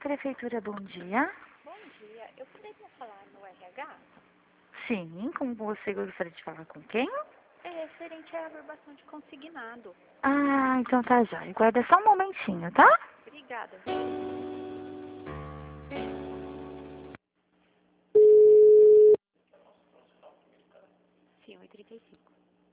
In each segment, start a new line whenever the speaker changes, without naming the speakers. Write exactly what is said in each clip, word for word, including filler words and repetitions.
Prefeitura, bom dia.
Bom dia, eu poderia falar no R H?
Sim, com você gostaria de falar com quem?
É referente à averbação de consignado.
Ah, então tá já. Guarda só um momentinho, tá?
Obrigada. Sim, um e trinta e cinco.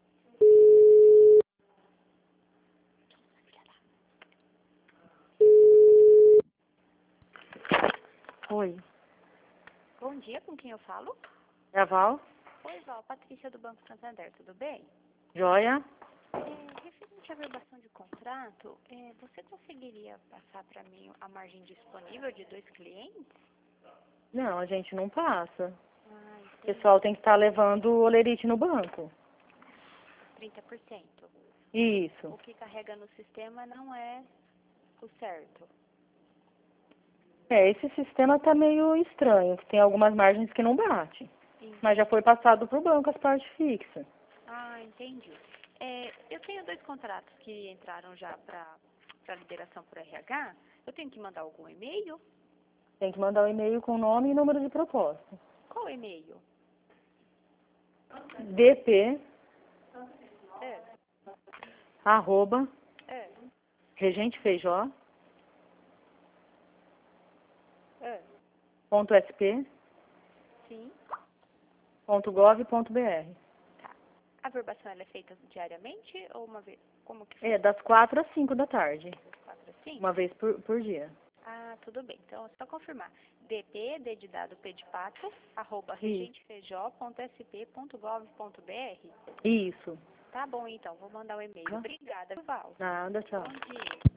Oi.
Bom dia, com quem eu falo?
É a Val?
Oi, Val, Patrícia do Banco Santander, tudo bem?
Joia?
É, referente à averbação de contrato, é, você conseguiria passar para mim a margem disponível de dois clientes?
Não, a gente não passa.
Ah,
O
entendi.
pessoal tem que estar levando o olerite no banco.
trinta por cento.
Isso.
O que carrega no sistema não é o certo.
É, esse sistema tá meio estranho, que tem algumas margens que não bate. Mas já foi passado pro banco as partes fixas.
Ah, entendi. É, eu tenho dois contratos que entraram já para a liberação por R H. Eu tenho que mandar algum e-mail?
Tem que mandar o e-mail com nome e número de proposta.
Qual e-mail?
dp,
É,
arroba,
é,
regentefeijó,
é.
ponto sp,
Sim,
ponto gov, ponto br.
tá. A averbação ela é feita diariamente ou uma vez? Como que
É,
funciona?
das quatro às cinco da tarde.
Quatro assim?
Uma vez por, por dia.
Ah, tudo bem. Então, é só confirmar. dp, D de dado, P de pato, arroba
Isso.
regentefeijó ponto sp ponto gov ponto br.
Isso.
Tá bom, então. Vou mandar o e-mail.
Tá?
Obrigada, Val.
Nada, tchau.
Bom dia.